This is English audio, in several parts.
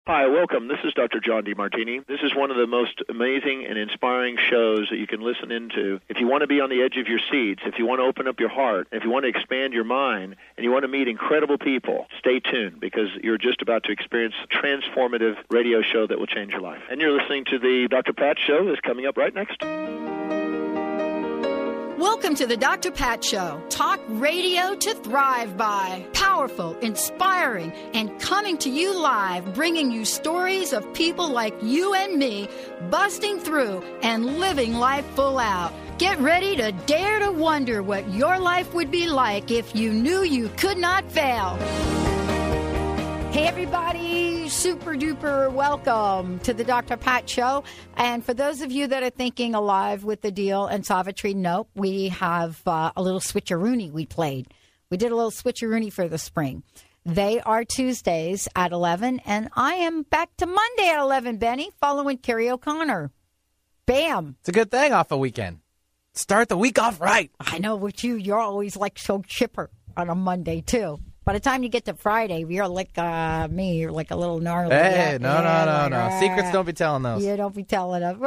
Hi, welcome. This is Dr. John DeMartini. This is one of the most amazing and inspiring shows that you can listen into. If you want to be on the edge of your seats, if you want to open up your heart, if you want to expand your mind, and you want to meet incredible people, stay tuned because you're just about to experience a transformative radio show that will change your life. And you're listening to the Dr. Pat Show that's coming up right next. Welcome to the Dr. Pat Show. Talk radio to thrive by. Powerful, inspiring, and coming to you live, bringing you stories of people like you and me, busting through and living life full out. Get ready to dare to wonder what your life would be like if you knew you could not fail. Hey, everybody, super duper welcome to the Dr. Pat Show. And for those of you that are thinking Alive with the Deal and Savitri, nope, we have a little switcheroony we played. We did a little switcheroony for the spring. They are Tuesdays at 11, and I am back to Monday at 11, Benny, following Carrie O'Connor. Bam. It's a good thing off a weekend. Start the week off right. I know, with you, you're always like so chipper on a Monday, too. By the time you get to Friday, you're like me. You're like a little gnarly. Hey, no. Secrets, don't be telling those. Yeah, don't be telling them.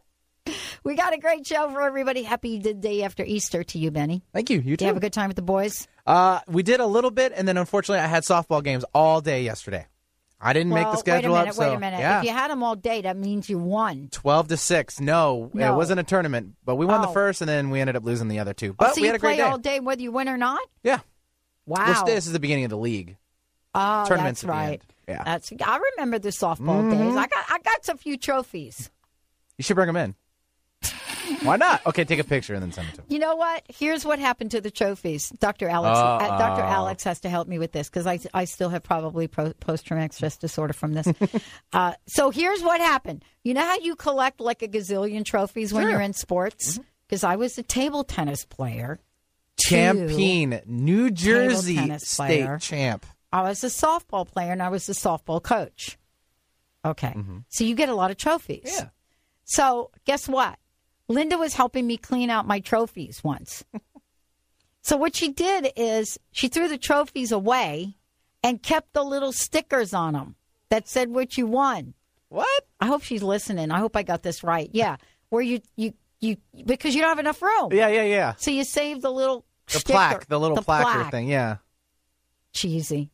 We got a great show for everybody. Happy the day after Easter to you, Benny. Thank you. You too. Did you have a good time with the boys? We did a little bit, and then unfortunately I had softball games all day yesterday. I didn't make the schedule up. Wait a minute. Yeah. If you had them all day, that means you won. 12-6. No, it wasn't a tournament, but we won the first, and then we ended up losing the other two. But so we had a great day. you play all day whether you win or not? Yeah. Wow. This is the beginning of the league. Oh, Tournaments that's right. Yeah. I remember the softball days. I got a few trophies. You should bring them in. Why not? Okay, take a picture and then send it to me. You know what? Here's what happened to the trophies. Dr. Alex has to help me with this because I still have probably post-traumatic stress disorder from this. So here's what happened. You know how you collect like a gazillion trophies when you're in sports? Because I was a table tennis player. Champion, New Jersey state champ. I was a softball player, and I was a softball coach. Okay. So you get a lot of trophies. Yeah. So guess what? Linda was helping me clean out my trophies once. So what she did is she threw the trophies away and kept the little stickers on them that said what you won. What? I hope she's listening. I hope I got this right. Yeah. Where you because you don't have enough room. Yeah. So you save the little sticker, plaque, the little placard thing, yeah. Cheesy.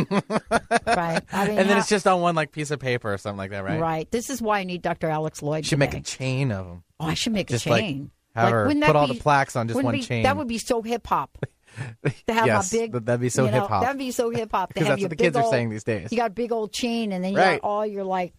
Right. I mean, and then it's just on one like piece of paper or something like that, right? Right. This is why I need Dr. Alex Lloyd. You should make a chain of them. Oh, I should make just a chain. Like, have her put all the plaques on just one chain. That would be so hip hop. To have yes, a big, that'd be so hip hop. That'd be so hip hop. Because that's what the kids are saying these days. You got a big old chain, and then you got all your like.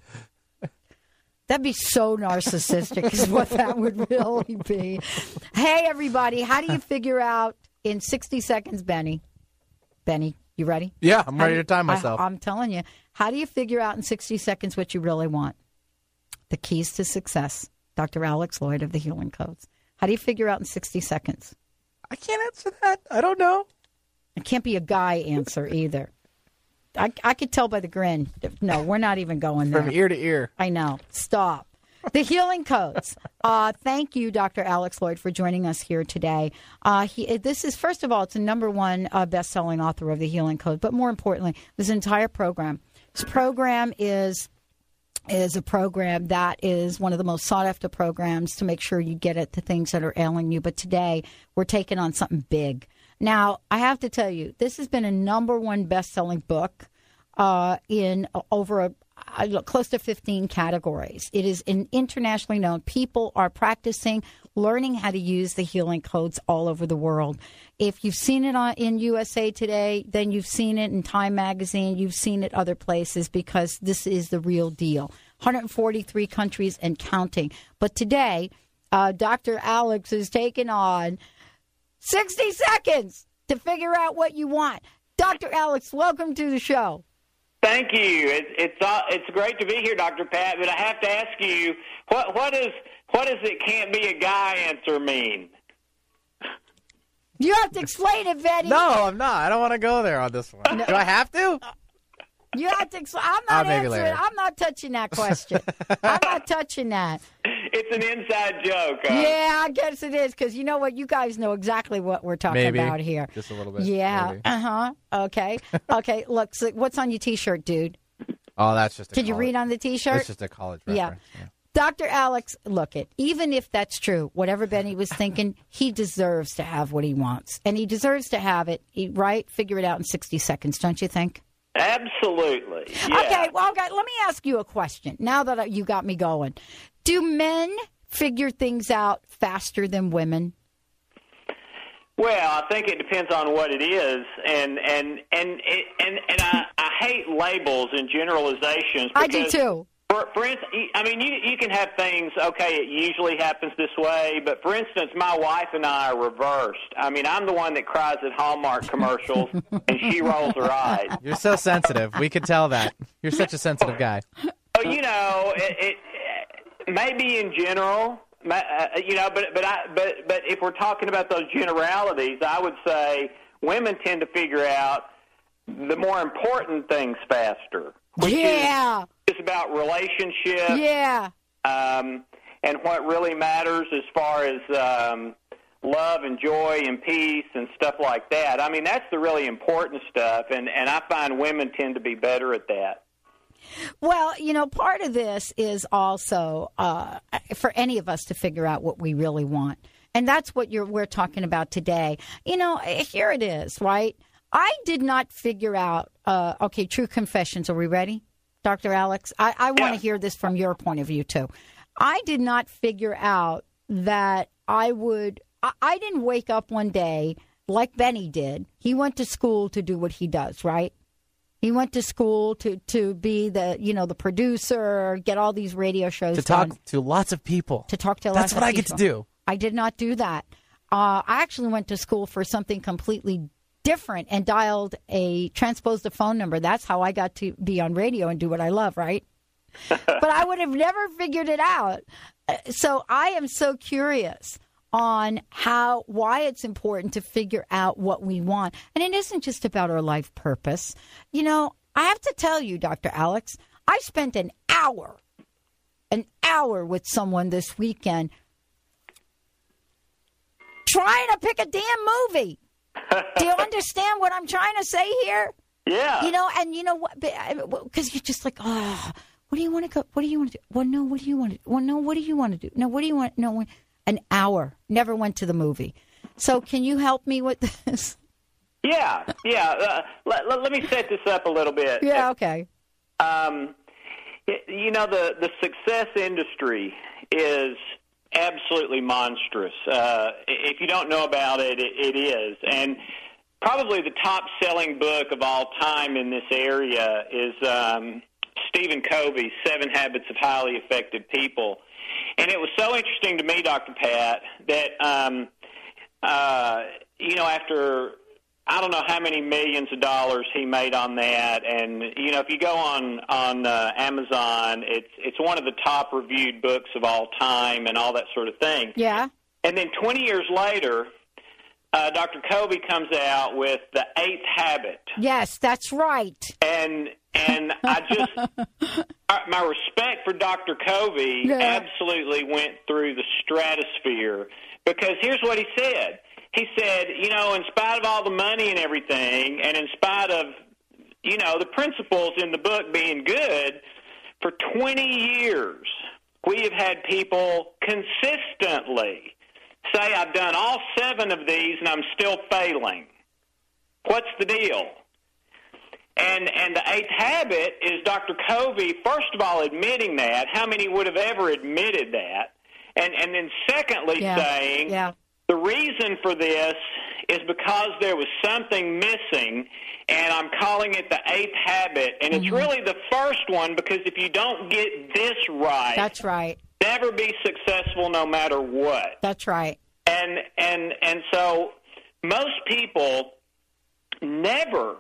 That'd be so narcissistic, is what that would really be. Hey, everybody, how do you figure out in 60 seconds, Benny? Benny, you ready? Yeah, I'm ready to time myself. I'm telling you. How do you figure out in 60 seconds what you really want? The keys to success. Dr. Alex Lloyd of the Healing Codes. How do you figure out in 60 seconds? I can't answer that. I don't know. It can't be a guy answer either. I could tell by the grin. No, we're not even going there. From ear to ear. I know. Stop. The Healing Codes. Thank you, Dr. Alex Lloyd, for joining us here today. This is, first of all, it's a #1 best-selling author of The Healing Code. But more importantly, this entire program. This program is a program that is one of the most sought-after programs to make sure you get at the things that are ailing you. But today, we're taking on something big. Now, I have to tell you, this has been a #1 best-selling book in over close to 15 categories. It is internationally known. People are practicing, learning how to use the healing codes all over the world. If you've seen it in USA Today, then you've seen it in Time Magazine. You've seen it other places because this is the real deal. 143 countries and counting. But today, Dr. Alex is taking on 60 seconds to figure out what you want. Dr. Alex, welcome to the show. Thank you. It's great to be here, Dr. Pat, but I have to ask you, what does it can't be a guy answer mean? You have to explain it, Betty. No, I'm not. I don't want to go there on this one. No. Do I have to? You have to explain. I'm not answering. Later. I'm not touching that question. I'm not touching that. It's an inside joke. Yeah, I guess it is, because you know what? You guys know exactly what we're talking about here. Just a little bit. Yeah. Okay. Okay. Look, so what's on your T-shirt, dude? Oh, that's just. Did you read on the T-shirt? It's just a college reference. Yeah. Dr. Alex, look it. Even if that's true, whatever Benny was thinking, he deserves to have what he wants, and he deserves to have it. Right? Figure it out in 60 seconds, don't you think? Absolutely. Yeah. Okay. Well, let me ask you a question. Now that you got me going, do men figure things out faster than women? Well, I think it depends on what it is, and I hate labels and generalizations. I do too. For instance, I mean, you can have things, okay, it usually happens this way, but for instance, my wife and I are reversed. I mean, I'm the one that cries at Hallmark commercials, and she rolls her eyes. You're so sensitive. We could tell that. You're such a sensitive guy. Oh, you know, it maybe in general, you know, but if we're talking about those generalities, I would say women tend to figure out the more important things faster. Which is about relationships. Yeah. And what really matters as far as love and joy and peace and stuff like that. I mean, that's the really important stuff, and I find women tend to be better at that. Well, you know, part of this is also for any of us to figure out what we really want. And that's what we're talking about today. You know, here it is, right? I did not figure out, okay, true confessions. Are we ready, Dr. Alex? I want to hear this from your point of view, too. I did not figure out that I didn't wake up one day like Benny did. He went to school to do what he does, right? He went to school to be the producer, get all these radio shows to talk to lots of people. To talk to lots of people. That's what I get to do. I did not do that. I actually went to school for something completely different and transposed a phone number. That's how I got to be on radio and do what I love, right? But I would have never figured it out. So I am so curious on why it's important to figure out what we want. And it isn't just about our life purpose. You know, I have to tell you, Dr. Alex, I spent an hour with someone this weekend trying to pick a damn movie. Do you understand what I'm trying to say here? Yeah. You know, and you know what? Because you're just like, oh, what do you want to go? What do you want to do? Well, no, what do you want to do? Well, no, what do you want to do? No, what do you want? No, an hour. Never went to the movie. So can you help me with this? Yeah. Let me set this up a little bit. Yeah, okay. You know, the success industry is absolutely monstrous. If you don't know about it, it is. And probably the top-selling book of all time in this area is Stephen Covey's 7 Habits of Highly Effective People. And it was so interesting to me, Dr. Pat, that, you know, after I don't know how many millions of dollars he made on that, and you know, if you go on Amazon, it's one of the top reviewed books of all time, and all that sort of thing. Yeah. And then 20 years later, Dr. Covey comes out with the 8th Habit. Yes, that's right. And I just my respect for Dr. Covey absolutely went through the stratosphere, because here's what he said. He said, you know, in spite of all the money and everything, and in spite of, you know, the principles in the book being good, for 20 years we have had people consistently say, I've done all 7 of these and I'm still failing. What's the deal? And the 8th habit is Dr. Covey, first of all, admitting that. How many would have ever admitted that? And then secondly saying... The reason for this is because there was something missing, and I'm calling it the 8th habit. And it's really the first one, because if you don't get this right, that's right, never be successful no matter what. That's right. And so most people never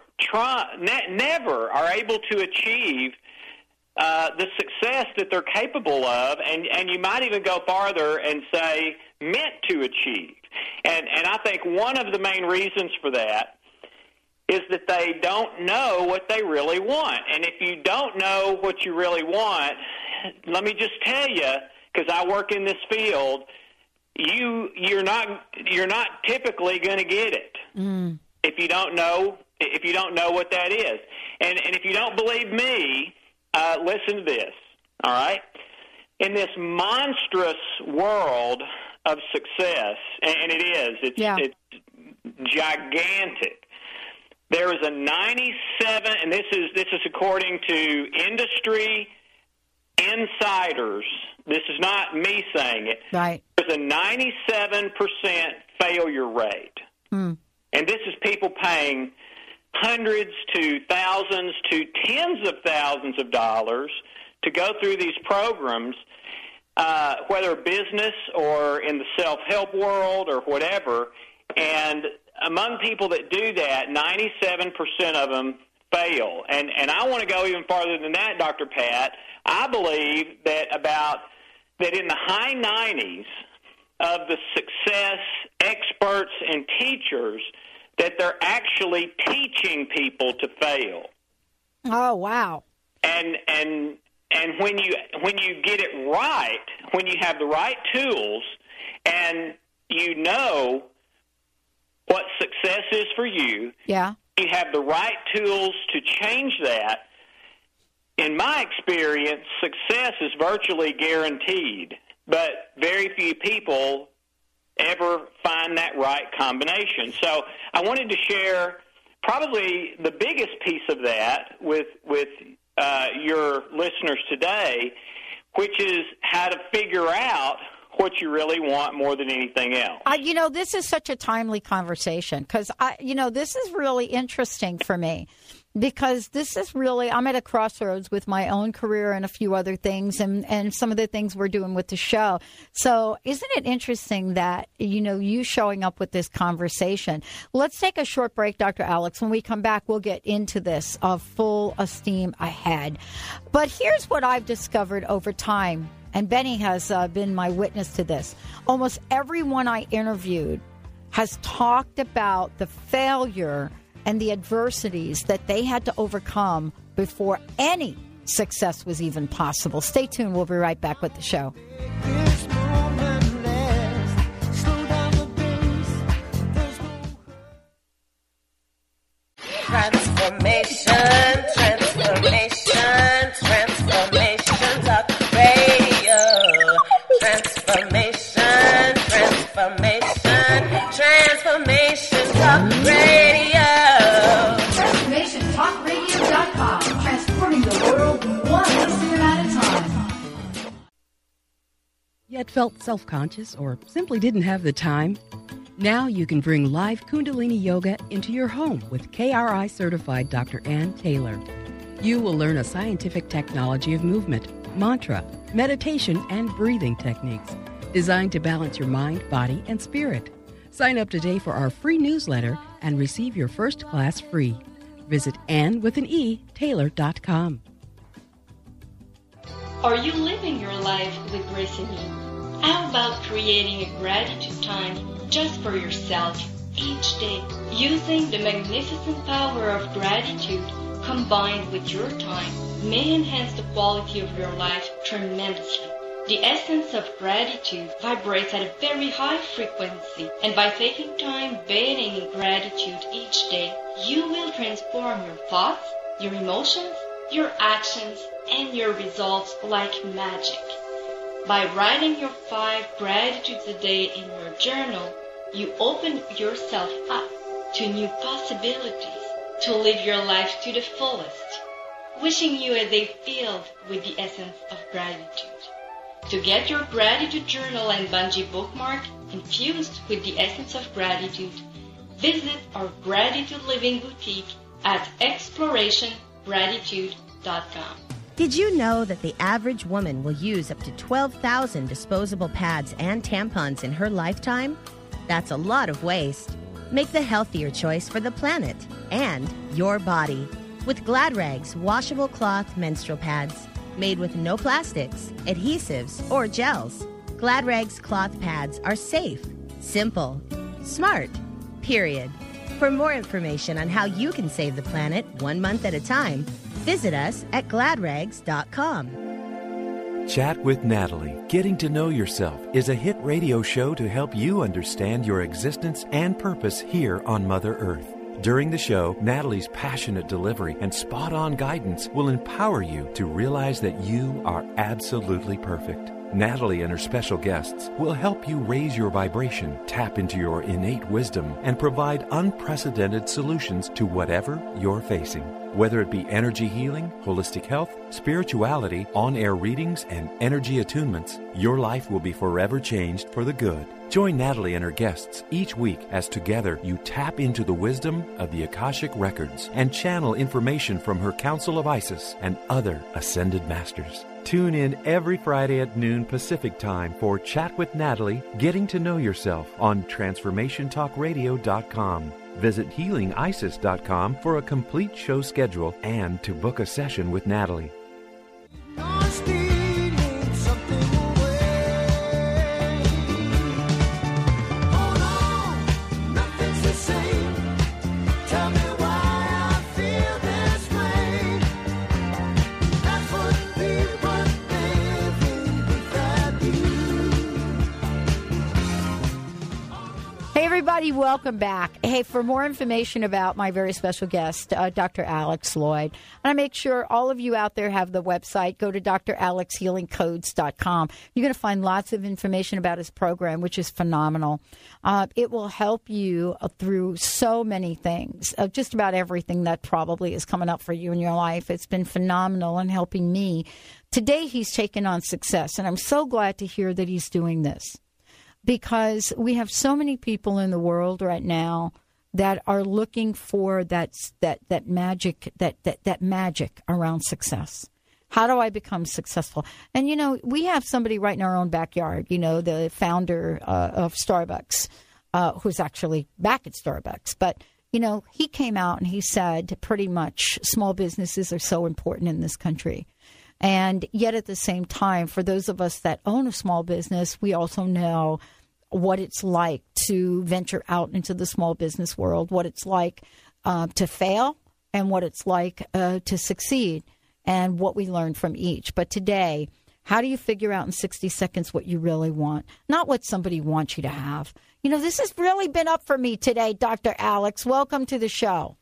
are able to achieve the success that they're capable of, and you might even go farther and say meant to achieve. And I think one of the main reasons for that is that they don't know what they really want. And if you don't know what you really want, let me just tell you, because I work in this field, you're not typically going to get it if you don't know what that is. And if you don't believe me, listen to this, all right? In this monstrous world of success, and it is, it's gigantic. There is a 97, and this is according to industry insiders. This is not me saying it. Right. There's a 97% failure rate. And this is people paying hundreds to thousands to tens of thousands of dollars to go through these programs, whether business or in the self-help world or whatever. And among people that do that, 97% of them fail. And I want to go even farther than that, Dr. Pat. I believe that in the high 90s of the success experts and teachers, that they're actually teaching people to fail. Oh, wow. And when you get it right, when you have the right tools, and you know what success is for you, yeah, you have the right tools to change that. In my experience, success is virtually guaranteed, but very few people ever find that right combination. So I wanted to share probably the biggest piece of that with your listeners today, which is how to figure out what you really want more than anything else. This is such a timely conversation because, this is really interesting for me because this is really, I'm at a crossroads with my own career and a few other things and some of the things we're doing with the show. So isn't it interesting that, you showing up with this conversation? Let's take a short break, Dr. Alex. When we come back, we'll get into this of full esteem ahead. But here's what I've discovered over time. And Benny has been my witness to this. Almost everyone I interviewed has talked about the failure and the adversities that they had to overcome before any success was even possible. Stay tuned. We'll be right back with the show. Transformation, talk radio. Transformation, talk radio. TransformationTalkRadio.com. Transforming the world one listener at a time. Yet felt self-conscious or simply didn't have the time? Now you can bring live Kundalini Yoga into your home with KRI certified Dr. Ann Taylor. You will learn a scientific technology of movement, mantra, meditation, and breathing techniques designed to balance your mind, body, and spirit. Sign up today for our free newsletter and receive your first class free. Visit AnnWithAnE.Taylor.com. Are you living your life with grace and ease? How about creating a gratitude time just for yourself each day, using the magnificent power of gratitude combined with your time may enhance the quality of your life tremendously. The essence of gratitude vibrates at a very high frequency, and by taking time bathing in gratitude each day, you will transform your thoughts, your emotions, your actions, and your results like magic. By writing your 5 gratitudes a day in your journal, you open yourself up to new possibilities to live your life to the fullest. Wishing you a day filled with the essence of gratitude. To get your gratitude journal and bungee bookmark infused with the essence of gratitude, visit our Gratitude Living Boutique at ExplorationGratitude.com. Did you know that the average woman will use up to 12,000 disposable pads and tampons in her lifetime? That's a lot of waste. Make the healthier choice for the planet and your body with Glad Rags washable cloth menstrual pads made with no plastics, adhesives, or gels. Glad Rags cloth pads are safe, simple, smart, period. For more information on how you can save the planet 1 month at a time, visit us at gladrags.com. Chat with Natalie, Getting to Know Yourself, is a hit radio show to help you understand your existence and purpose here on Mother Earth. During the show, Natalie's passionate delivery and spot-on guidance will empower you to realize that you are absolutely perfect. Natalie and her special guests will help you raise your vibration, tap into your innate wisdom, and provide unprecedented solutions to whatever you're facing. Whether it be energy healing, holistic health, spirituality, on-air readings, and energy attunements, your life will be forever changed for the good. Join Natalie and her guests each week as together you tap into the wisdom of the Akashic Records and channel information from her Council of Isis and other ascended masters. Tune in every Friday at noon Pacific Time for Chat with Natalie, Getting to Know Yourself on TransformationTalkRadio.com. Visit HealingIsis.com for a complete show schedule and to book a session with Natalie. Everybody, welcome back. Hey, for more information about my very special guest, Dr. Alex Lloyd, and I make sure all of you out there have the website. Go to dralexhealingcodes.com. You're going to find lots of information about his program, which is phenomenal. It will help you through so many things, just about everything that probably is coming up for you in your life. It's been phenomenal in helping me. Today, he's taken on success, and I'm so glad to hear that he's doing this. Because we have so many people in the world right now that are looking for that magic around success. How do I become successful? And, you know, we have somebody right in our own backyard, you know, the founder of Starbucks, who's actually back at Starbucks. But, you know, he came out and he said pretty much small businesses are so important in this country. And yet at the same time, for those of us that own a small business, we also know what it's like to venture out into the small business world, what it's like to fail and what it's like to succeed and what we learn from each. But today, how do you figure out in 60 seconds what you really want? Not what somebody wants you to have. You know, this has really been up for me today, Dr. Alex. Welcome to the show.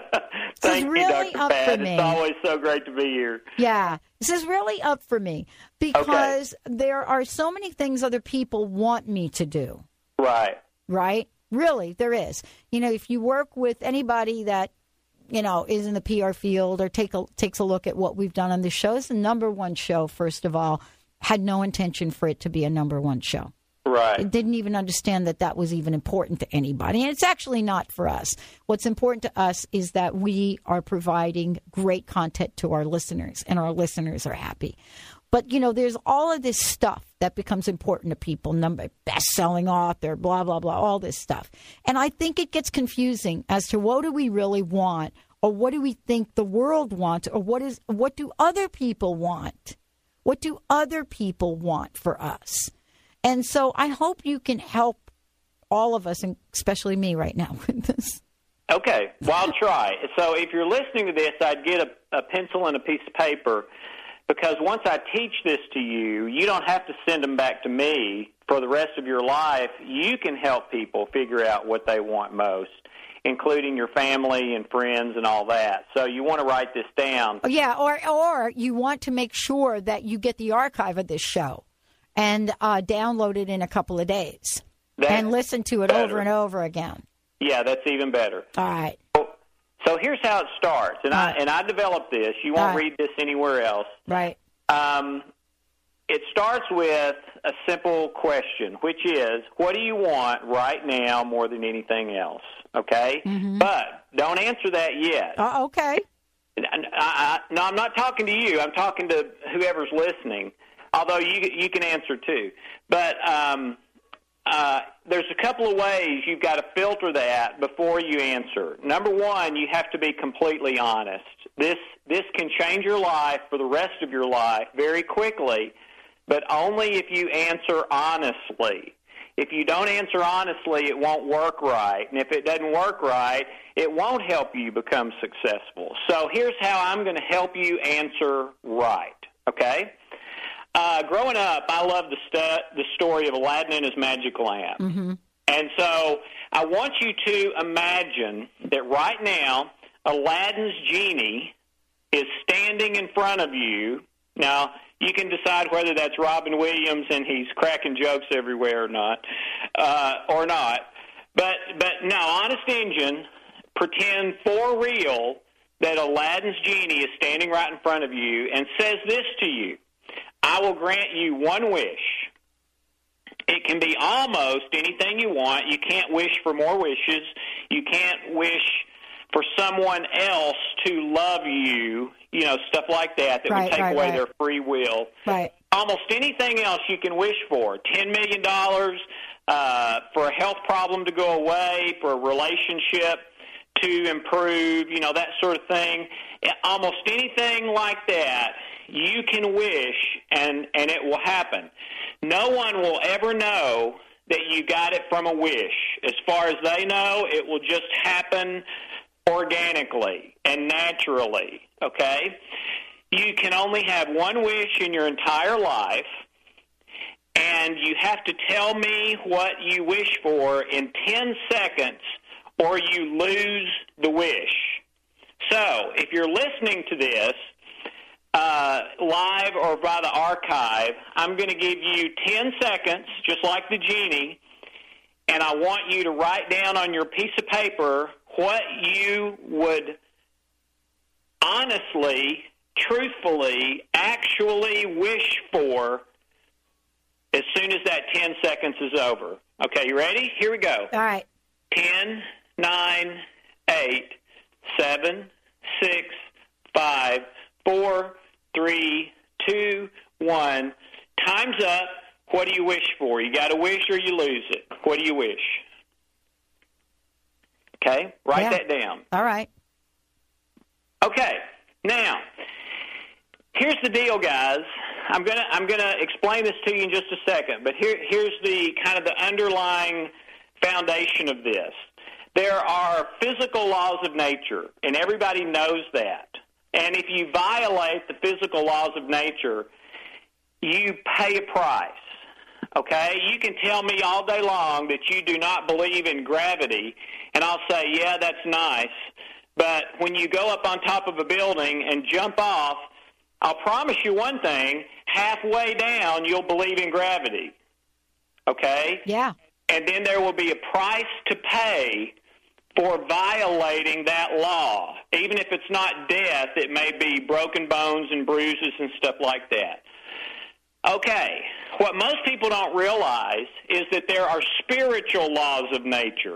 Thank really you, Dr. Pat. It's always so great to be here. Yeah, this is really up for me because there are so many things other people want me to do. Right. Right? Really, there is. You know, if you work with anybody that, you know, is in the PR field or takes a look at what we've done on this show, it's the number one show, first of all. Had no intention for it to be a number one show. Right. It didn't even understand that that was even important to anybody. And it's actually not for us. What's important to us is that we are providing great content to our listeners, and our listeners are happy. But, you know, there's all of this stuff that becomes important to people, best-selling author, blah, blah, blah, all this stuff. And I think it gets confusing as to what do we really want, or what do we think the world wants, or what do other people want? What do other people want for us? And so I hope you can help all of us, and especially me right now with this. Okay. Well, I'll try. So if you're listening to this, I'd get a pencil and a piece of paper, because once I teach this to you, you don't have to send them back to me for the rest of your life. You can help people figure out what they want most, including your family and friends and all that. So you want to write this down. Yeah, or you want to make sure that you get the archive of this show and download it in a couple of days and listen to it over and over again. Yeah, that's even better. All right. So here's how it starts, and I developed this. You won't read this anywhere else. Right. It starts with a simple question, which is, what do you want right now more than anything else? Okay? Mm-hmm. But don't answer that yet. Okay. No, I'm not talking to you. I'm talking to whoever's listening, although you can answer too. But there's a couple of ways you've got to filter that before you answer. Number one, you have to be completely honest. This can change your life for the rest of your life very quickly, but only if you answer honestly. If you don't answer honestly, it won't work right. And if it doesn't work right, it won't help you become successful. So here's how I'm going to help you answer right, okay? Growing up, I loved the story of Aladdin and his magic lamp. Mm-hmm. And so I want you to imagine that right now Aladdin's genie is standing in front of you. Now, you can decide whether that's Robin Williams and he's cracking jokes everywhere or not. But no, honest engine, pretend for real that Aladdin's genie is standing right in front of you and says this to you: I will grant you one wish. It can be almost anything you want. You can't wish for more wishes. You can't wish for someone else to love you, stuff like that would take away their free will. Right. Almost anything else you can wish for. $10 million, for a health problem to go away, for a relationship to improve, that sort of thing. Almost anything like that you can wish, and it will happen. No one will ever know that you got it from a wish. As far as they know, it will just happen organically and naturally, okay? You can only have one wish in your entire life, and you have to tell me what you wish for in 10 seconds or you lose the wish. So, if you're listening to this live or by the archive, I'm going to give you 10 seconds, just like the genie, and I want you to write down on your piece of paper what you would honestly, truthfully, actually wish for as soon as that 10 seconds is over. Okay, you ready? Here we go. All right. 10, 9, 8, 7, 6, 5, 4, 3, 2, 1. Time's up. What do you wish for? You got to wish or you lose it. What do you wish? Okay, write that down. All right. Okay, now, here's the deal, guys. I'm gonna explain this to you in just a second, but here's the kind of the underlying foundation of this. There are physical laws of nature, and everybody knows that. And if you violate the physical laws of nature, you pay a price. Okay? You can tell me all day long that you do not believe in gravity, and I'll say, yeah, that's nice. But when you go up on top of a building and jump off, I'll promise you one thing, halfway down you'll believe in gravity. Okay? Yeah. And then there will be a price to pay for violating that law. Even if it's not death, it may be broken bones and bruises and stuff like that. Okay, what most people don't realize is that there are spiritual laws of nature.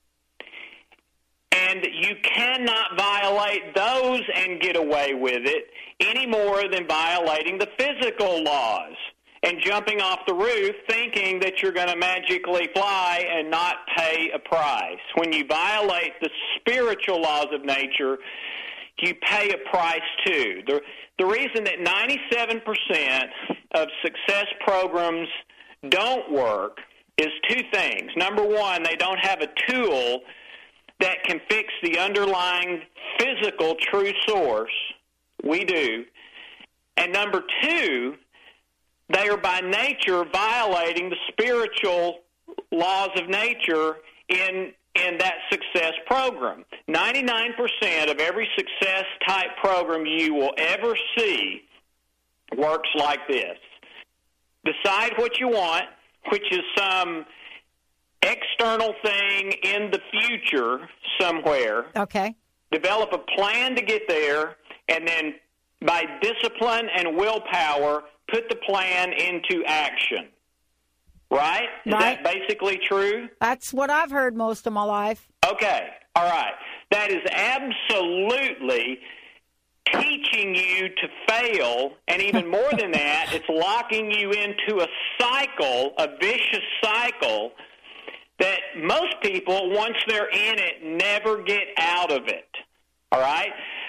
And you cannot violate those and get away with it any more than violating the physical laws and jumping off the roof thinking that you're going to magically fly and not pay a price. When you violate the spiritual laws of nature, you pay a price too. The reason that 97% of success programs don't work is two things. Number one, they don't have a tool that can fix the underlying physical true source. We do. And number two, they are by nature violating the spiritual laws of nature in that success program. 99% of every success type program you will ever see works like this. Decide what you want, which is some external thing in the future somewhere. Okay. Develop a plan to get there, and then by discipline and willpower, put the plan into action. Right? Is that basically true? That's what I've heard most of my life. Okay. All right. That is absolutely teaching you to fail, and even more than that, it's locking you into a cycle, a vicious cycle, that most people, once they're in it, never get out of it. All right?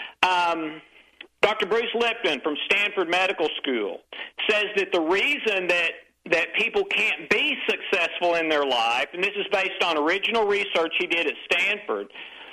Dr. Bruce Lipton from Stanford Medical School says that the reason that people can't be successful in their life, and this is based on original research he did at Stanford,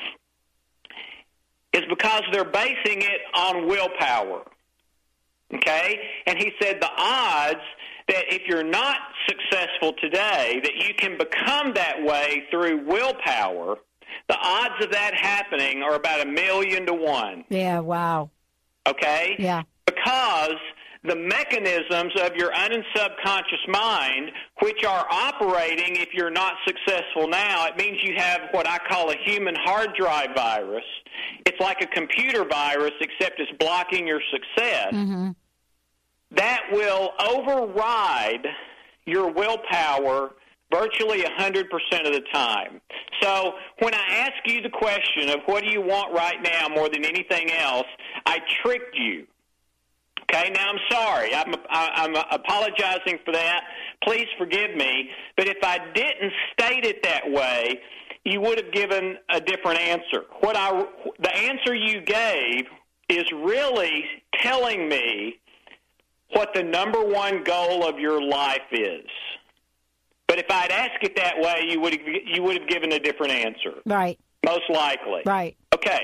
is because they're basing it on willpower. Okay? And he said the odds that if you're not successful today, that you can become that way through willpower, the odds of that happening are about 1,000,000 to 1. Yeah, wow. Okay? Yeah. Because the mechanisms of your un- and subconscious mind, which are operating if you're not successful now, it means you have what I call a human hard drive virus. It's like a computer virus, except it's blocking your success. Mm-hmm. That will override your willpower virtually 100% of the time. So when I ask you the question of what do you want right now more than anything else, I tricked you. Okay, now I'm sorry. I'm apologizing for that. Please forgive me. But if I didn't state it that way, you would have given a different answer. The answer you gave is really telling me what the number one goal of your life is. But if I'd asked it that way, you would have given a different answer. Right. Most likely. Right. Okay.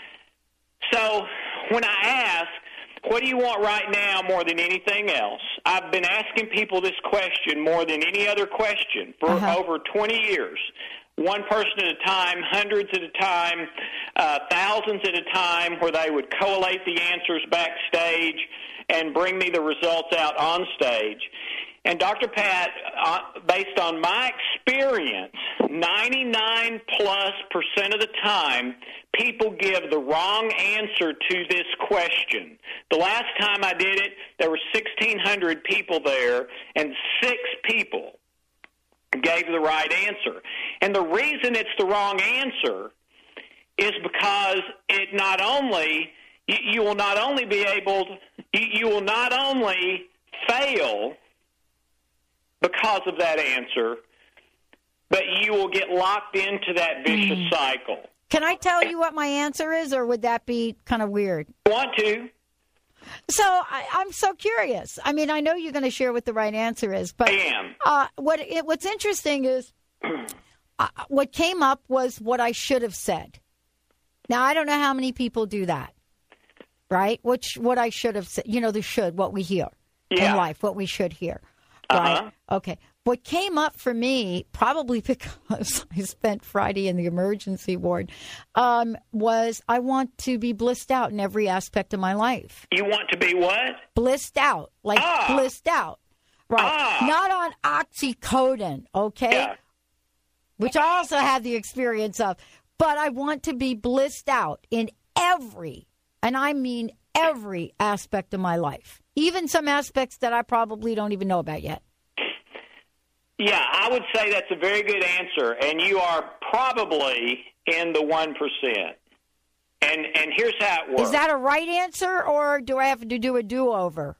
So when I ask, what do you want right now more than anything else? I've been asking people this question more than any other question for over 20 years. One person at a time, hundreds at a time, thousands at a time, where they would collate the answers backstage and bring me the results out on stage. And Dr. Pat, based on my experience, 99+% of the time, people give the wrong answer to this question. The last time I did it, there were 1,600 people there, and 6 people gave the right answer. And the reason it's the wrong answer is because it not only, you will not only be able, you will not only fail because of that answer, but you will get locked into that vicious cycle. Can I tell you what my answer is, or would that be kind of weird? Want to? So I'm so curious. I mean, I know you're going to share what the right answer is, but I am. What's interesting is what came up was what I should have said. Now, I don't know how many people do that, right? What I should have said. You know, the should, what we hear in life, what we should hear. Right. Okay. What came up for me, probably because I spent Friday in the emergency ward, was I want to be blissed out in every aspect of my life. You want to be what? Blissed out. Like blissed out. Right. Not on oxycodone, okay? Yeah. Which I also had the experience of. But I want to be blissed out in every, and I mean every aspect of my life. Even some aspects that I probably don't even know about yet. Yeah, I would say that's a very good answer, and you are probably in the 1%. And here's how it works. Is that a right answer, or do I have to do a do-over?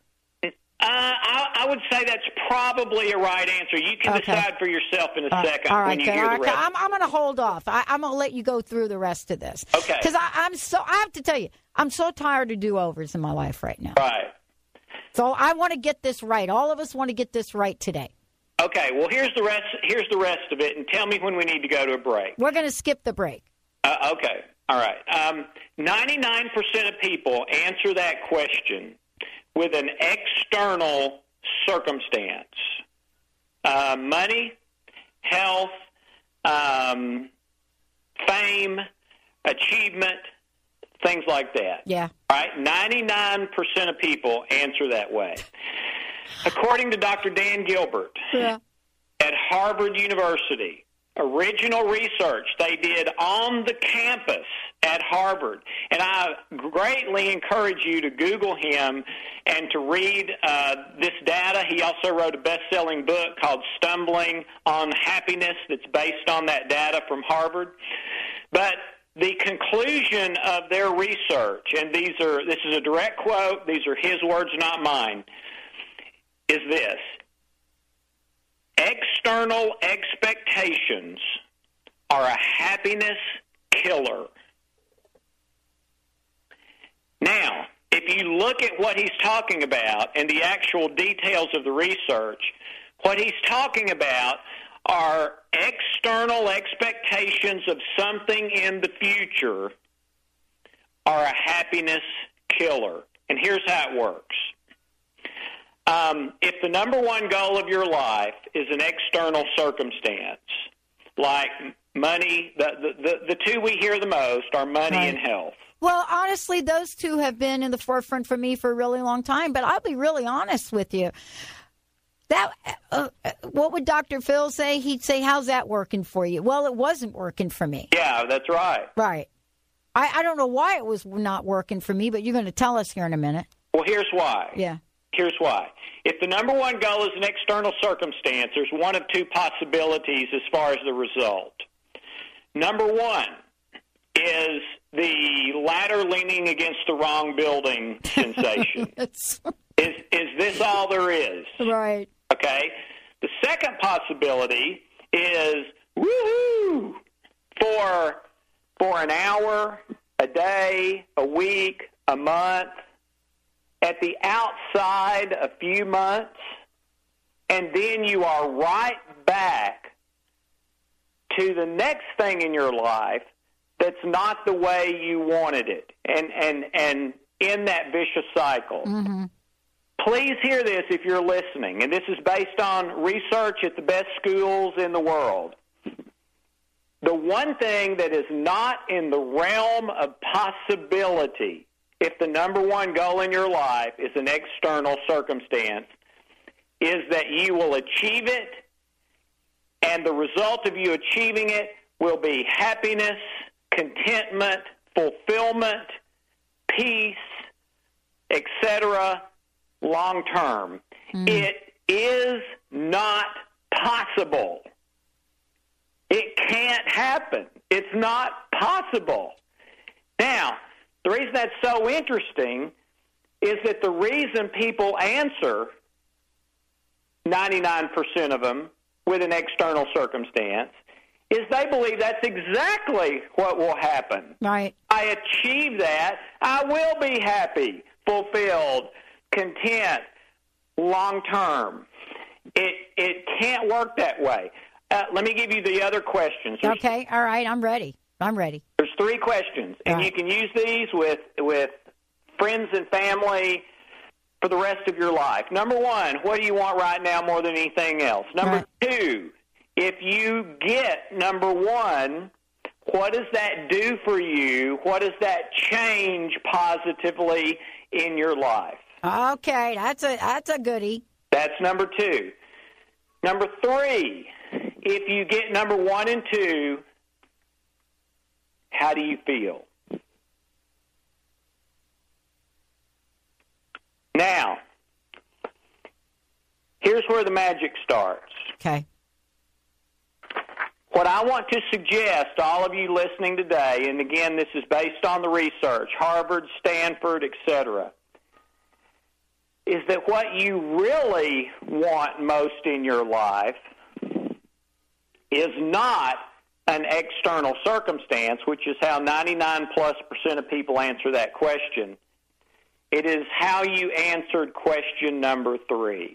I would say that's probably a right answer. You can decide for yourself in a second when you hear the rest. I'm going to hold off. I'm going to let you go through the rest of this. Okay. Because I have to tell you, I'm so tired of do-overs in my life right now. Right. So I want to get this right. All of us want to get this right today. Okay. Well, here's the rest. Here's the rest of it, and tell me when we need to go to a break. We're going to skip the break. Okay. All right. 99% of people answer that question with an external circumstance: money, health, fame, achievement, things like that. Yeah. Right? 99% of people answer that way. According to Dr. Dan Gilbert at Harvard University, original research they did on the campus at Harvard, and I greatly encourage you to Google him and to read this data. He also wrote a best-selling book called Stumbling on Happiness that's based on that data from Harvard. But the conclusion of their research, and this is a direct quote, these are his words, not mine, is this: external expectations are a happiness killer. Now, if you look at what he's talking about and the actual details of the research, what he's talking about are external expectations of something in the future are a happiness killer. And here's how it works. If the number one goal of your life is an external circumstance, like money, the two we hear the most are money and health. Well, honestly, those two have been in the forefront for me for a really long time, but I'll be really honest with you. That what would Dr. Phil say? He'd say, how's that working for you? Well, it wasn't working for me. Yeah, that's right. Right. I don't know why it was not working for me, but you're going to tell us here in a minute. Well, here's why. Yeah. Here's why. If the number one goal is an external circumstance, there's one of two possibilities as far as the result. Number one is the ladder leaning against the wrong building sensation. Is this all there is? Right. Okay. The second possibility is, woohoo, for an hour, a day, a week, a month, at the outside a few months, and then you are right back to the next thing in your life that's not the way you wanted it, and in that vicious cycle. Mm-hmm. Please hear this if you're listening, and this is based on research at the best schools in the world. The one thing that is not in the realm of possibility, if the number one goal in your life is an external circumstance, is that you will achieve it, and the result of you achieving it will be happiness, contentment, fulfillment, peace, etc., long term. It is not possible. It can't happen. It's not possible. Now, the reason that's so interesting is that the reason people answer, 99% of them, with an external circumstance, is they believe that's exactly what will happen. Right. I achieve that, I will be happy, fulfilled, content, long term. It can't work that way. Let me give you the other questions. Okay, all right, I'm ready. There's 3 questions, and you can use these with friends and family for the rest of your life. Number 1, what do you want right now more than anything else? Number 2, if you get number 1, what does that do for you? What does that change positively in your life? Okay, that's a goodie. That's number 2. Number 3, if you get number 1 and 2, how do you feel? Now, here's where the magic starts. Okay. What I want to suggest to all of you listening today, and again, this is based on the research, Harvard, Stanford, etc., is that what you really want most in your life is not an external circumstance, which is how 99+% of people answer that question. It is how you answered question number 3.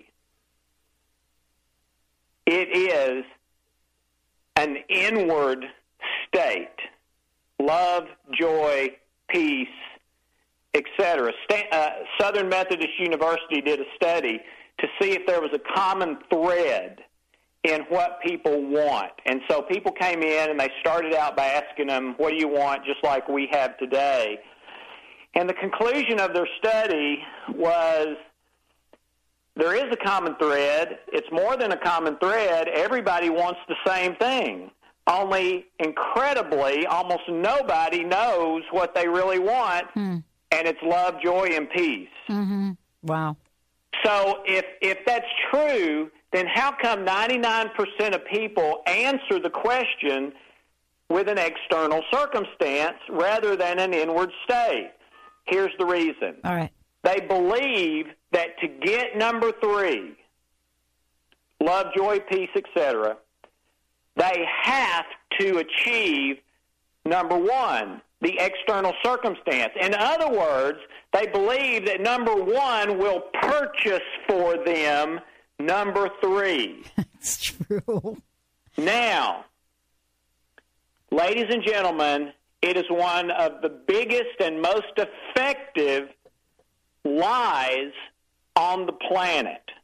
It is an inward state. Love, joy, peace, etc. Southern Methodist University did a study to see if there was a common thread in what people want. And so people came in and they started out by asking them, what do you want, just like we have today. And the conclusion of their study was there is a common thread. It's more than a common thread. Everybody wants the same thing. Only, incredibly, almost nobody knows what they really want, and it's love, joy, and peace. Mm-hmm. Wow. So if that's true, then how come 99% of people answer the question with an external circumstance rather than an inward state? Here's the reason. All right. They believe that to get number 3, love, joy, peace, etc., they have to achieve number 1, the external circumstance. In other words, they believe that number 1 will purchase for them number 3. That's true. Now, ladies and gentlemen, it is one of the biggest and most effective lies on the planet.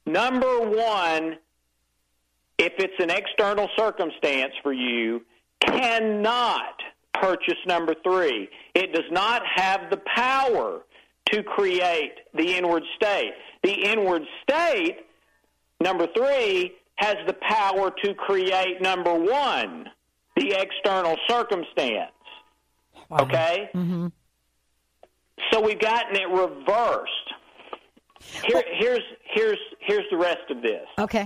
number one, if it's an external circumstance for you, cannot purchase number three. It does not have the power to create the inward state. The inward state, number three, has the power to create number one, the external circumstance. Wow. Okay? Mm-hmm. So we've gotten it reversed. Here's the rest of this. Okay.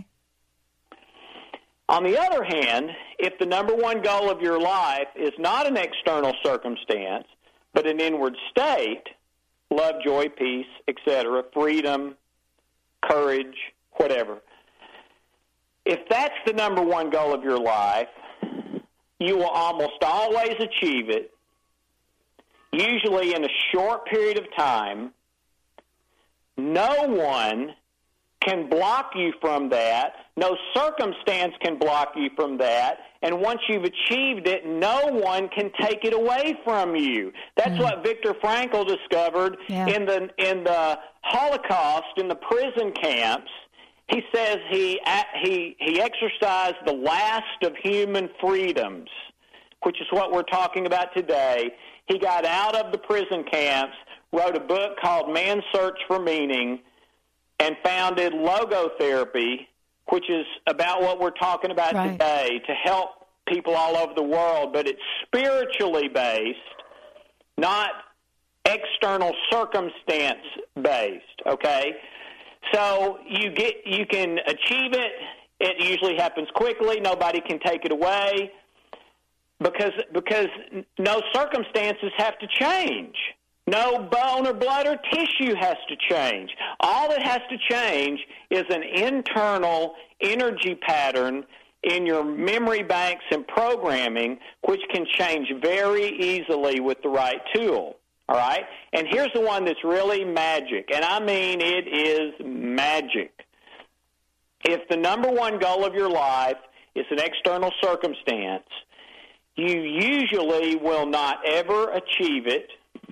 On the other hand, if the number one goal of your life is not an external circumstance, but an inward state, love, joy, peace, etc., freedom, courage, whatever, if that's the number one goal of your life, you will almost always achieve it, usually in a short period of time. No one can block you from that. No circumstance can block you from that. And once you've achieved it, no one can take it away from you. That's what Viktor Frankl discovered in the Holocaust, in the prison camps. He says he exercised the last of human freedoms, which is what we're talking about today. He got out of the prison camps, wrote a book called Man's Search for Meaning, and founded Logotherapy, which is about what we're talking about today, to help people all over the world. But it's spiritually based, not external circumstance based, okay? So you can achieve it. It usually happens quickly. Nobody can take it away because no circumstances have to change. No bone or blood or tissue has to change. All that has to change is an internal energy pattern in your memory banks and programming, which can change very easily with the right tool. All right? And here's the one that's really magic, and I mean it is magic. If the number one goal of your life is an external circumstance, you usually will not ever achieve it.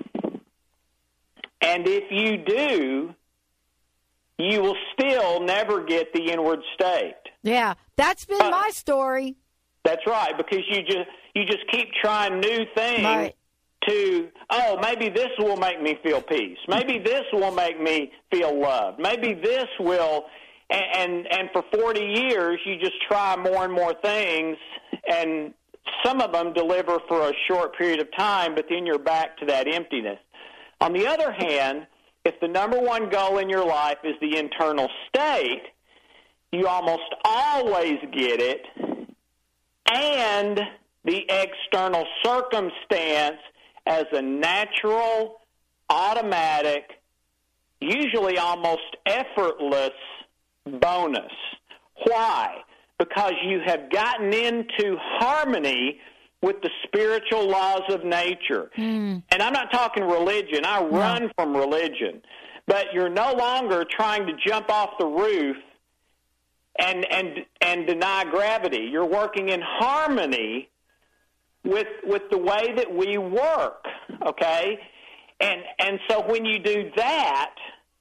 And if you do, you will still never get the inward state. Yeah, that's been my story. That's right, because you just keep trying new things to, maybe this will make me feel peace. Maybe this will make me feel loved. Maybe this will, and for 40 years you just try more and more things, and some of them deliver for a short period of time, but then you're back to that emptiness. On the other hand, if the number one goal in your life is the internal state, you almost always get it, and the external circumstance as a natural, automatic, usually almost effortless bonus. Why? Because you have gotten into harmony with the spiritual laws of nature. And I'm not talking religion. I run from religion. But you're no longer trying to jump off the roof and deny gravity. You're working in harmony with the way that we work, okay? And so when you do that,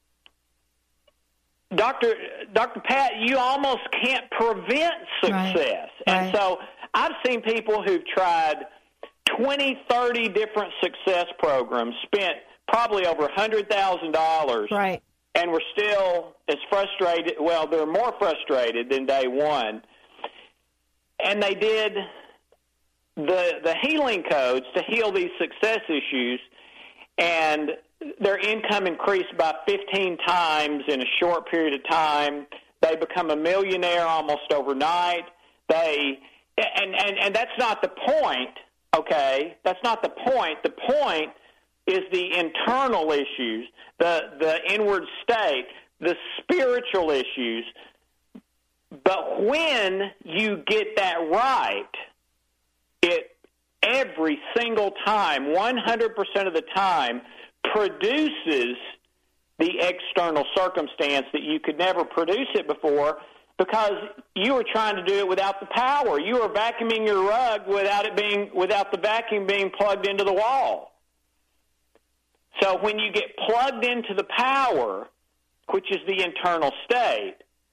Dr. Pat, you almost can't prevent success. And so I've seen people who've tried 20, 30 different success programs, spent probably over $100,000, and were still as frustrated. Well, they're more frustrated than day one. And they did the healing codes to heal these success issues, and their income increased by 15 times in a short period of time. They become a millionaire almost overnight. And that's not the point, okay? That's not the point. The point is the internal issues, the inward state, the spiritual issues. But when you get that right, it every single time, 100% of the time, produces the external circumstance that you could never produce it before, because you were trying to do it without the power. You were vacuuming your rug without the vacuum being plugged into the wall. So when you get plugged into the power, which is the internal state,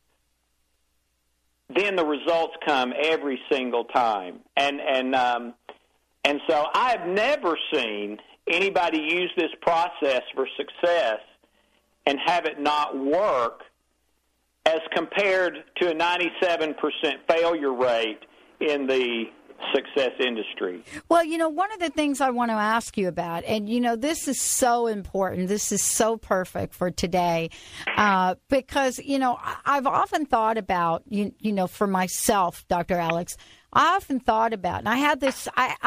then the results come every single time. And so I have never seen anybody use this process for success and have it not work as compared to a 97% failure rate in the success industry. Well, one of the things I want to ask you about, and, this is so important. This is so perfect for today because, I've often thought about, for myself, Dr. Alex, I often thought about, and I had this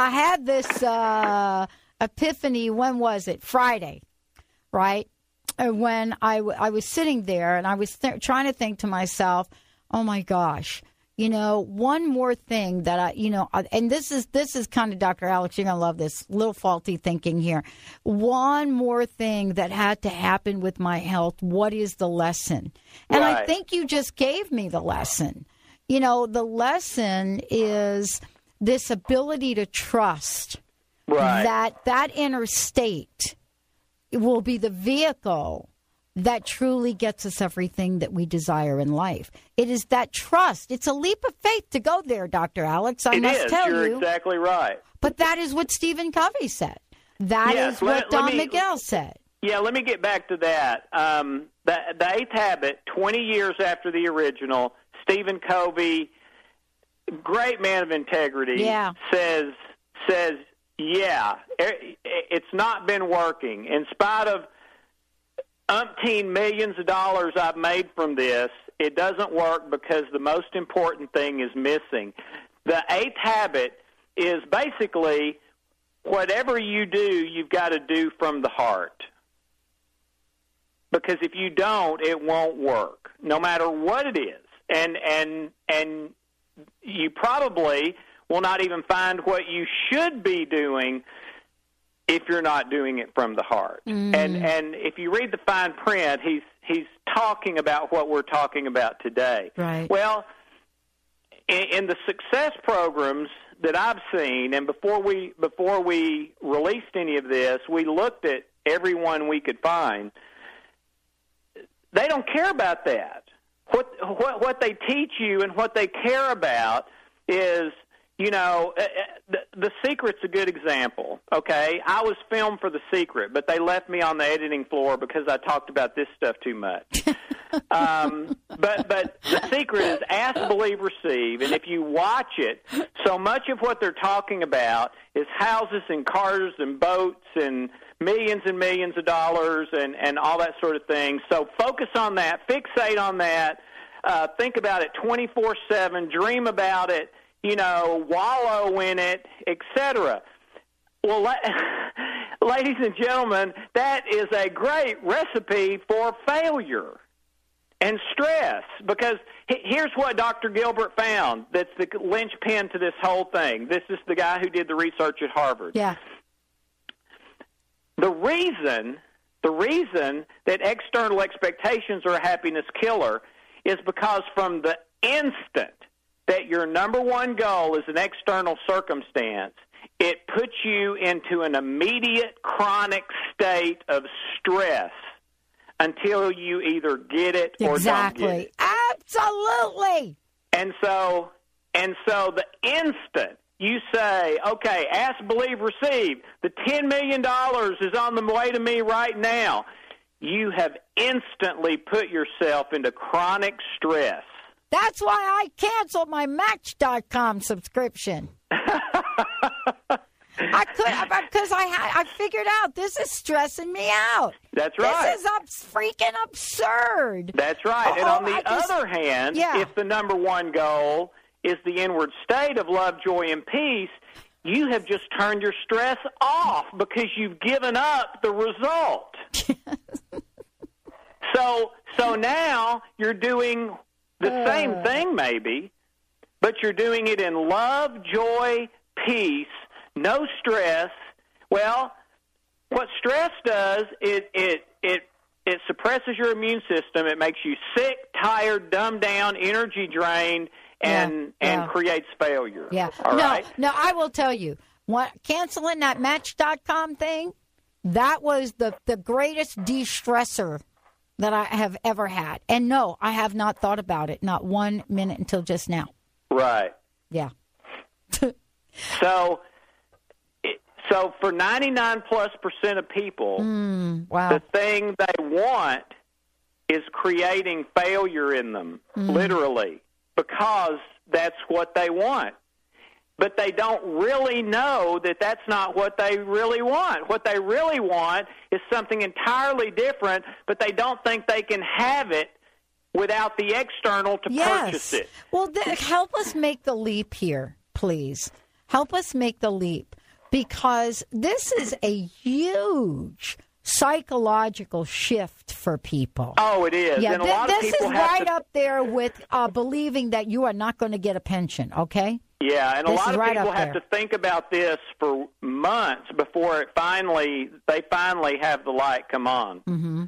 epiphany, when was it? Friday, right? When I was sitting there and I was trying to think to myself, oh my gosh, one more thing that and this is kind of, Dr. Alex, you're going to love this, little faulty thinking here. One more thing that had to happen with my health. What is the lesson? And right. I think you just gave me the lesson. The lesson is this ability to trust that inner state will be the vehicle that truly gets us everything that we desire in life. It is that trust. It's a leap of faith to go there, Dr. Alex. I must tell you. You're exactly right. But that is what Stephen Covey said. That is what Don Miguel said. Yeah, let me get back to that. The Eighth Habit, 20 years after the original, Stephen Covey, great man of integrity, says, it's not been working. In spite of umpteen millions of dollars I've made from this, it doesn't work because the most important thing is missing. The Eighth Habit is basically whatever you do, you've got to do from the heart. Because if you don't, it won't work, no matter what it is. And you probably will not even find what you should be doing if you're not doing it from the heart. And if you read the fine print, he's talking about what we're talking about today. Right. Well, in the success programs that I've seen, and before we released any of this, we looked at everyone we could find. They don't care about that. What they teach you and what they care about is, The Secret's a good example, okay? I was filmed for The Secret, but they left me on the editing floor because I talked about this stuff too much. But The Secret is Ask, Believe, Receive, and if you watch it, so much of what they're talking about is houses and cars and boats and millions of dollars and all that sort of thing. So focus on that, fixate on that, think about it 24/7, dream about it, wallow in it, etc. Well, ladies and gentlemen, that is a great recipe for failure and stress, because here's what Dr. Gilbert found that's the linchpin to this whole thing. This is the guy who did the research at Harvard. Yeah. The reason that external expectations are a happiness killer is because from the instant that your number one goal is an external circumstance, it puts you into an immediate chronic state of stress until you either get it or don't get it. Absolutely. And so the instant you say, okay, ask, believe, receive, the $10 million is on the way to me right now, you have instantly put yourself into chronic stress. That's why I canceled my Match.com subscription. Because I figured out this is stressing me out. That's right. This is freaking absurd. That's right. And on the other hand, if the number one goal is the inward state of love, joy, and peace, you have just turned your stress off because you've given up the result. So now you're doing the same thing maybe, but you're doing it in love, joy, peace, no stress. Well, what stress does, it suppresses your immune system. It makes you sick, tired, dumbed down, energy drained, and creates failure. Yeah. All right? No, I will tell you, canceling that Match.com thing, that was the greatest de-stressor that I have ever had. And no, I have not thought about it, not 1 minute until just now. Right. Yeah. So for 99+% of people, wow. the thing they want is creating failure in them, literally, because that's what they want. But they don't really know that that's not what they really want. What they really want is something entirely different, but they don't think they can have it without the external to purchase it. Well, help us make the leap here, please. Help us make the leap, because this is a huge psychological shift for people. Oh, it is. Yeah, and a lot of this people is have right to, up there with believing that you are not going to get a pension, okay? Yeah, and a This lot is of right people up have there. to think about this for months before they finally have the light come on. Mm-hmm.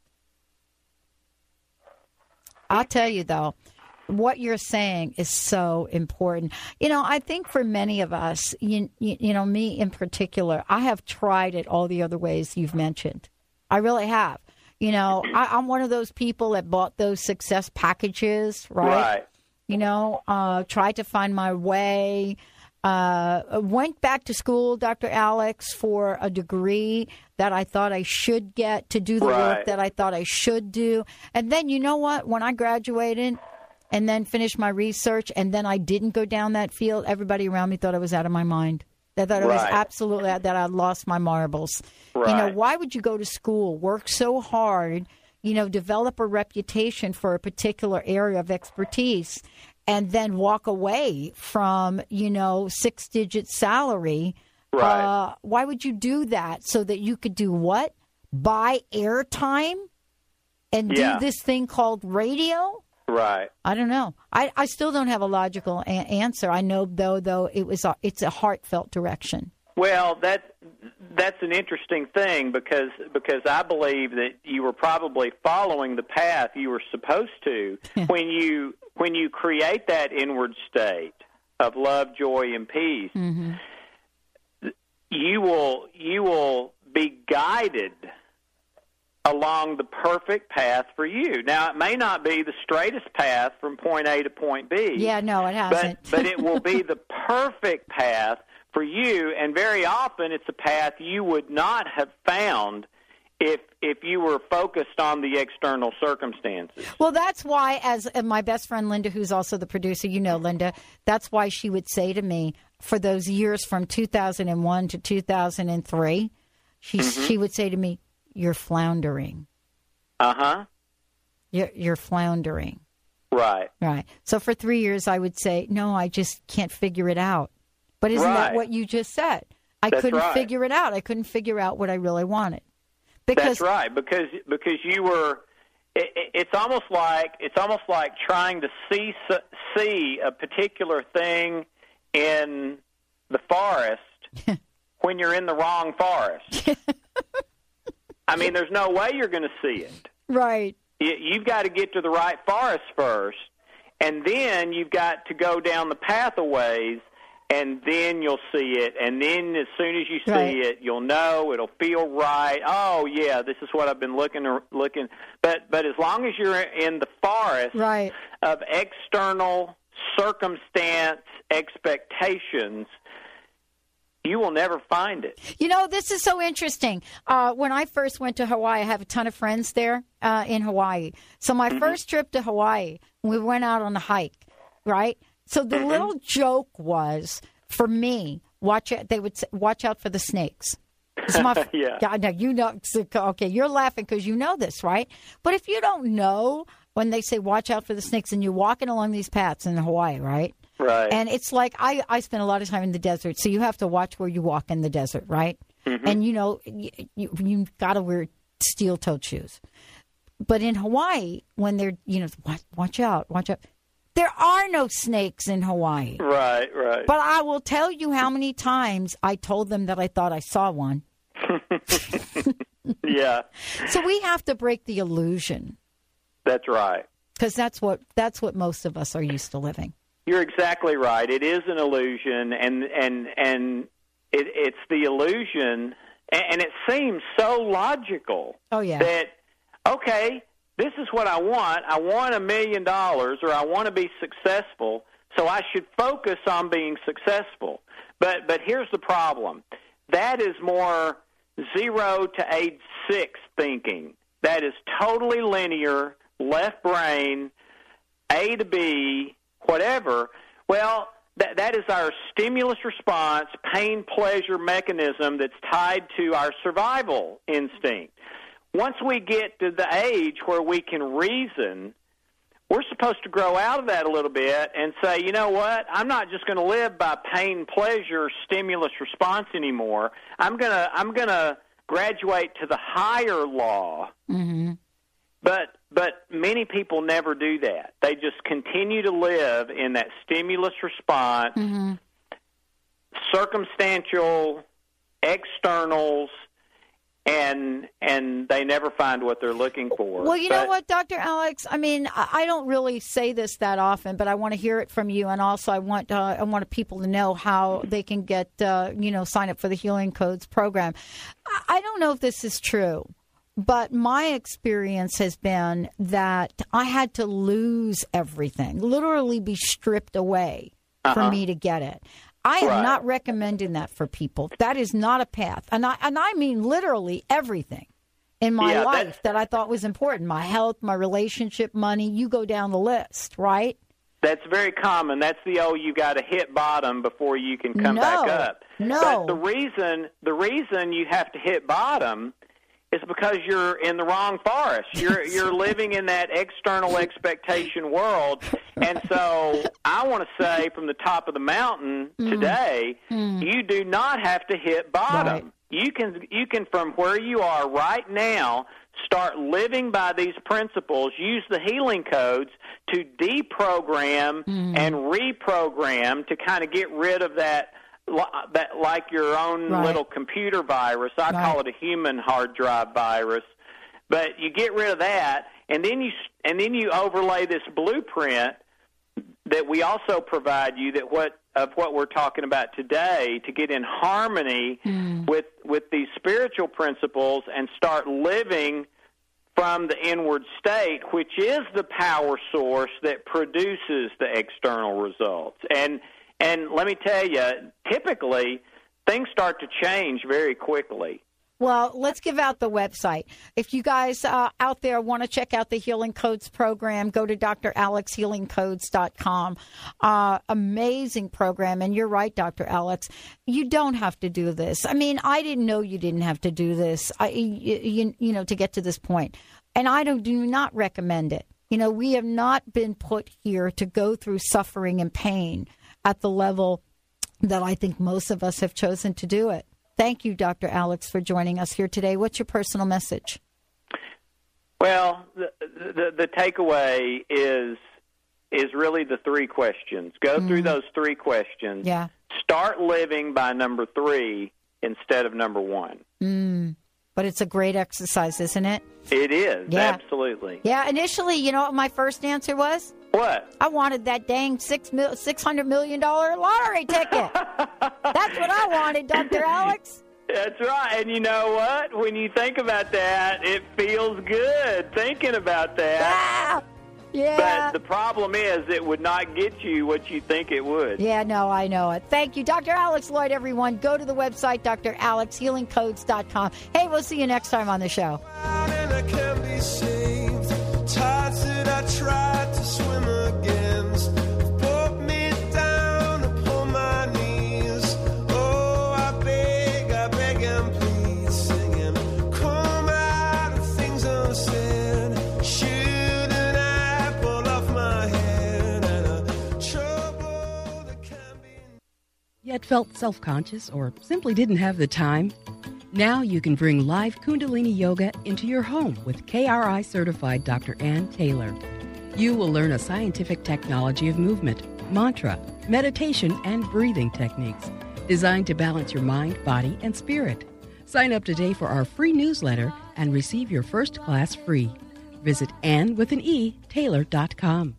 I'll tell you, though, what you're saying is so important. You know, I think for many of us, you know, me in particular, I have tried it all the other ways you've mentioned. I really have. You know, I'm one of those people that bought those success packages, right? You know, tried to find my way. Went back to school, Dr. Alex, for a degree that I thought I should get to do the work that I thought I should do. And then, you know what? When I graduated and then finished my research and then I didn't go down that field, everybody around me thought I was out of my mind. They thought it was absolutely that I'd lost my marbles. You know, why would you go to school, work so hard, you know, develop a reputation for a particular area of expertise, and then walk away from, you know, 6-digit salary? Why would you do that? So that you could do what? Buy airtime and do this thing called radio? Right. I don't know. I still don't have a logical answer. I know, though, it's a heartfelt direction. Well, that's an interesting thing because I believe that you were probably following the path you were supposed to when you create that inward state of love, joy, and peace. Mm-hmm. You will be guided along the perfect path for you. Now, it may not be the straightest path from point A to point B. Yeah, no, it hasn't. But it will be the perfect path for you, and very often it's a path you would not have found if you were focused on the external circumstances. Well, that's why, as my best friend Linda, who's also the producer, you know, Linda, that's why she would say to me for those years from 2001 to 2003, she would say to me, "You're floundering." You're floundering. Right. So for 3 years, I would say, "No, I just can't figure it out." But isn't that what you just said? I couldn't figure it out. I couldn't figure out what I really wanted. That's right, because you were. It's almost like trying to see a particular thing in the forest when you're in the wrong forest. I mean, there's no way you're going to see it. Right. You've got to get to the right forest first, and then you've got to go down the path a ways, and then you'll see it. And then as soon as you see it, you'll know, it'll feel right. Oh, yeah, this is what I've been looking. But as long as you're in the forest of external circumstance expectations, you will never find it. You know, this is so interesting. When I first went to Hawaii, I have a ton of friends there in Hawaii. So my first trip to Hawaii, we went out on a hike, right? So the little joke was, for me, they would say, watch out for the snakes. Now, you know, okay, you're laughing because you know this, right? But if you don't know, when they say watch out for the snakes, and you're walking along these paths in Hawaii, right? Right. And it's like I spend a lot of time in the desert, so you have to watch where you walk in the desert, right? And, you know, you got to wear steel-toed shoes. But in Hawaii, when they're, you know, watch out. There are no snakes in Hawaii. Right. But I will tell you how many times I told them that I thought I saw one. Yeah. So we have to break the illusion. That's right. Because that's what most of us are used to living. You're exactly right. It is an illusion, and it's the illusion, and it seems so logical. Oh, yeah. That, okay, this is what I want. I want $1 million, or I want to be successful, so I should focus on being successful. But here's the problem. That is more 0 to age 6 thinking. That is totally linear, left brain, A to B, whatever. Well, that is our stimulus response, pain-pleasure mechanism that's tied to our survival instinct. Once we get to the age where we can reason, we're supposed to grow out of that a little bit and say, you know what, I'm not just going to live by pain-pleasure stimulus response anymore. I'm gonna graduate to the higher law. Mm-hmm. But many people never do that. They just continue to live in that stimulus response, Mm-hmm. circumstantial, externals, and they never find what they're looking for. Well, you know what, Dr. Alex? I mean, I don't really say this that often, but I want to hear it from you, and also I want people to know how they can get sign up for the Healing Codes program. I don't know if this is true, but my experience has been that I had to lose everything, literally be stripped away for me to get it. I am not recommending that for people. That is not a path. And I mean literally everything in my life that I thought was important. My health, my relationship, money, you go down the list, right? That's very common. That's the you got to hit bottom before you can come back up. No. But the reason you have to hit bottom is because you're in the wrong forest. You're living in that external expectation world. And so I want to say from the top of the mountain today, you do not have to hit bottom. Right. You can from where you are right now start living by these principles. Use the healing codes to deprogram and reprogram to kind of get rid of that like your own little computer virus. I call it a human hard drive virus. But you get rid of that, and then you overlay this blueprint that we also provide you of what we're talking about today to get in harmony with these spiritual principles and start living from the inward state, which is the power source that produces the external results. And let me tell you, typically, things start to change very quickly. Well, let's give out the website. If you guys out there want to check out the Healing Codes program, go to dralexhealingcodes.com. Amazing program. And you're right, Dr. Alex. You don't have to do this. I mean, I didn't know you didn't have to do this, to get to this point. And I do not recommend it. We have not been put here to go through suffering and pain at the level that I think most of us have chosen to do it. Thank you, Dr. Alex, for joining us here today. What's your personal message? Well, the takeaway is really the three questions. Go through those three questions. Yeah. Start living by number 3 instead of number 1. But it's a great exercise, isn't it? It is, absolutely. Yeah, initially, you know what my first answer was? What? I wanted that dang $600 million lottery ticket. That's what I wanted, Dr. Alex. That's right. And you know what? When you think about that, it feels good thinking about that. Yeah. But the problem is it would not get you what you think it would. Yeah, no, I know it. Thank you. Dr. Alex Lloyd, everyone. Go to the website, dralexhealingcodes.com. Hey, we'll see you next time on the show. Yet felt self-conscious or simply didn't have the time? Now you can bring live Kundalini Yoga into your home with KRI-certified Dr. Ann Taylor. You will learn a scientific technology of movement, mantra, meditation, and breathing techniques designed to balance your mind, body, and spirit. Sign up today for our free newsletter and receive your first class free. Visit AnnWithAnE.Taylor.com.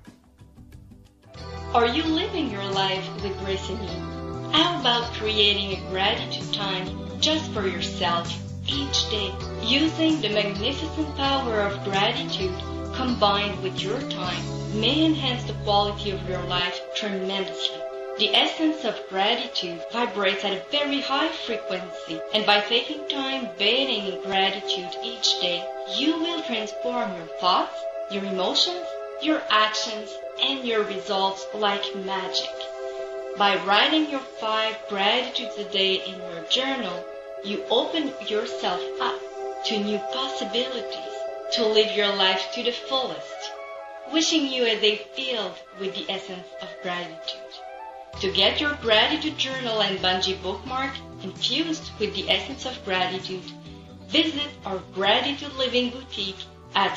Are you living your life with grace and ease? How about creating a gratitude time just for yourself each day. Using the magnificent power of gratitude combined with your time may enhance the quality of your life tremendously. The essence of gratitude vibrates at a very high frequency, and by taking time bathing in gratitude each day, you will transform your thoughts, your emotions, your actions, and your results like magic. By writing your 5 gratitudes a day in your journal, you open yourself up to new possibilities to live your life to the fullest. Wishing you a day filled with the essence of gratitude. To get your gratitude journal and bungee bookmark infused with the essence of gratitude, visit our Gratitude Living Boutique at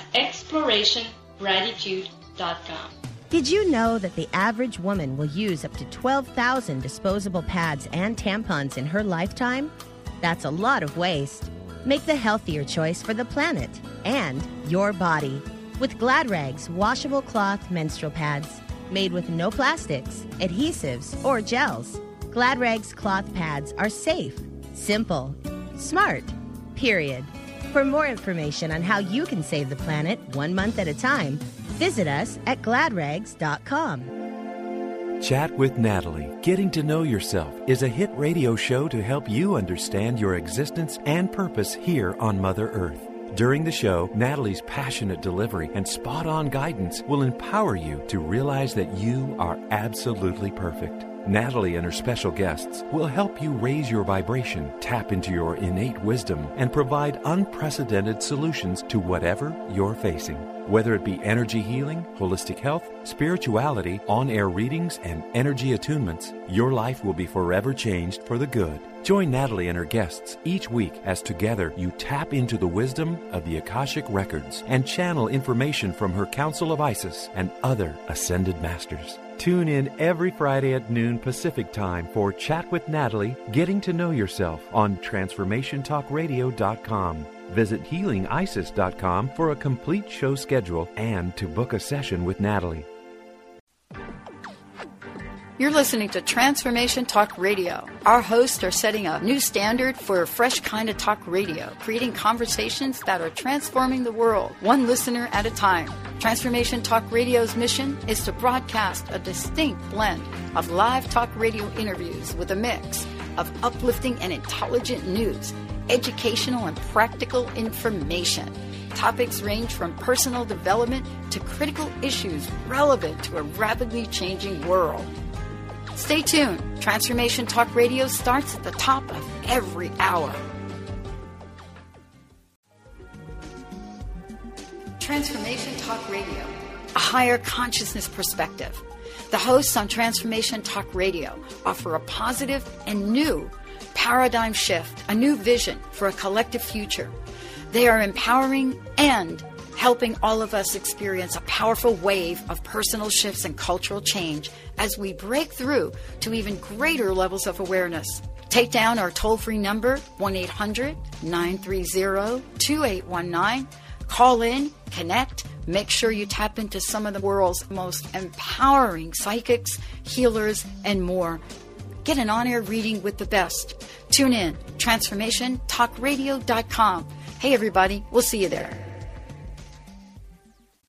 ExplorationGratitude.com. Did you know that the average woman will use up to 12,000 disposable pads and tampons in her lifetime? That's a lot of waste. Make the healthier choice for the planet and your body with Glad Rags washable cloth menstrual pads made with no plastics, adhesives, or gels. Glad Rags cloth pads are safe, simple, smart, period. For more information on how you can save the planet 1 month at a time, visit us at gladrags.com. Chat with Natalie, Getting to Know Yourself, is a hit radio show to help you understand your existence and purpose here on Mother Earth. During the show, Natalie's passionate delivery and spot-on guidance will empower you to realize that you are absolutely perfect. Natalie and her special guests will help you raise your vibration, tap into your innate wisdom, and provide unprecedented solutions to whatever you're facing. Whether it be energy healing, holistic health, spirituality, on-air readings, and energy attunements, your life will be forever changed for the good. Join Natalie and her guests each week as together you tap into the wisdom of the Akashic Records and channel information from her Council of Isis and other ascended masters. Tune in every Friday at noon Pacific Time for Chat with Natalie, Getting to Know Yourself on TransformationTalkRadio.com. Visit HealingIsis.com for a complete show schedule and to book a session with Natalie. You're listening to Transformation Talk Radio. Our hosts are setting a new standard for a fresh kind of talk radio, creating conversations that are transforming the world, one listener at a time. Transformation Talk Radio's mission is to broadcast a distinct blend of live talk radio interviews with a mix of uplifting and intelligent news, educational and practical information. Topics range from personal development to critical issues relevant to a rapidly changing world. Stay tuned. Transformation Talk Radio starts at the top of every hour. Transformation Talk Radio, a higher consciousness perspective. The hosts on Transformation Talk Radio offer a positive and new paradigm shift, a new vision for a collective future. They are empowering and helping all of us experience a powerful wave of personal shifts and cultural change as we break through to even greater levels of awareness. Take down our toll-free number, 1-800-930-2819. Call in, connect, make sure you tap into some of the world's most empowering psychics, healers, and more. Get an on-air reading with the best. Tune in, TransformationTalkRadio.com. Hey, everybody, we'll see you there.